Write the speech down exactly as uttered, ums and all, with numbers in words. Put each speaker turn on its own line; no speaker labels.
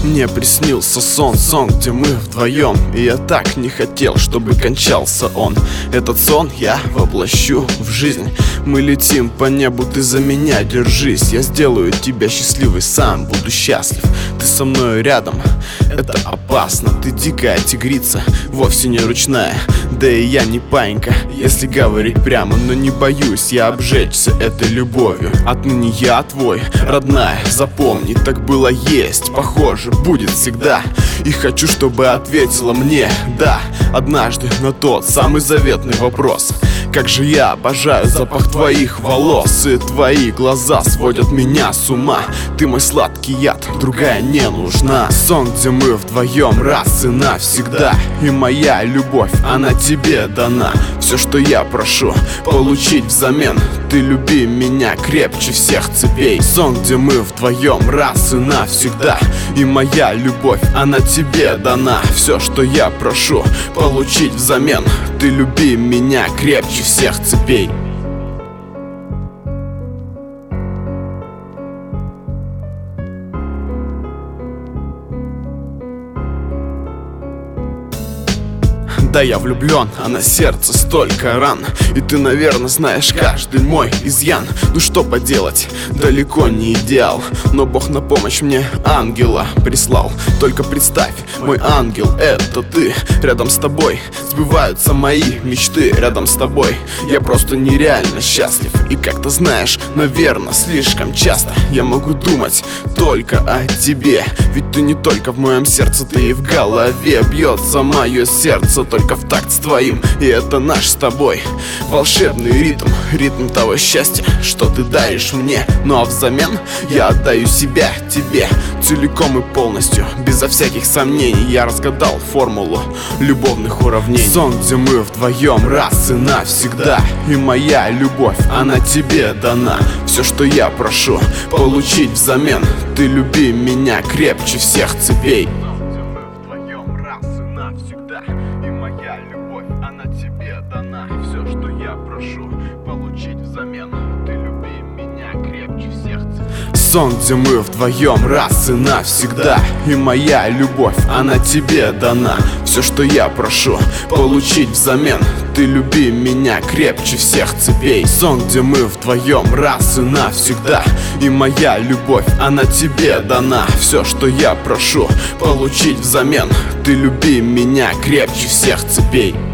Мне приснился сон, сон, где мы вдвоем, и я так не хотел, чтобы кончался он. Этот сон я воплощу в жизнь. Мы летим по небу, ты за меня держись. Я сделаю тебя счастливой, сам буду счастлив. Ты со мной рядом, это опасно. Ты дикая тигрица, вовсе не ручная. Да и я не паинька, если говорить прямо. Но не боюсь я обжечься этой любовью. Отныне я твой, родная, запомни. Так было, есть, похоже, будет всегда. И хочу, чтобы ответила мне да, однажды на тот самый заветный вопрос: как же я обожаю запах твоих волос. И твои глаза сводят меня с ума. Ты мой сладкий яд, другая не нужна. Сон, где мы вдвоем раз и навсегда. И моя любовь, она тебе дана. Все, что я прошу, получить взамен. Ты люби меня крепче всех цепей. Сон, где мы вдвоем раз и навсегда. И моя любовь, она тебе дана. Все, что я прошу, получить взамен. Ты люби меня крепче всех цепей. Да, я влюблен, а на сердце столько ран. И ты, наверное, знаешь каждый мой изъян. Ну что поделать, далеко не идеал, но Бог на помощь мне ангела прислал. Только представь, мой ангел, это ты. Рядом с тобой сбываются мои мечты. Рядом с тобой я просто нереально счастлив. И как-то знаешь, наверное, слишком часто я могу думать только о тебе. Ведь ты не только в моем сердце, ты и в голове. Бьется мое сердце только в такт с твоим. И это наш с тобой волшебный ритм. Ритм того счастья, что ты даришь мне. Ну а взамен я отдаю себя тебе целиком и полностью, безо всяких сомнений. Я разгадал формулу любовных уравнений. Сон, где мы вдвоем раз и навсегда. И моя любовь, она тебе дана. Все, что я прошу, получить взамен. Ты люби меня крепче всех цепей. И моя любовь, она тебе дана. Все, что я прошу, получить взамен. Ты люби меня крепче всех цепей. Сон, где мы вдвоем раз и навсегда. И моя любовь, она тебе дана. Все, что я прошу, получить взамен. Ты люби меня крепче всех цепей. Сон, где мы вдвоем раз и навсегда. И моя любовь, она тебе дана. Все, что я прошу, получить взамен. Ты люби меня крепче всех цепей.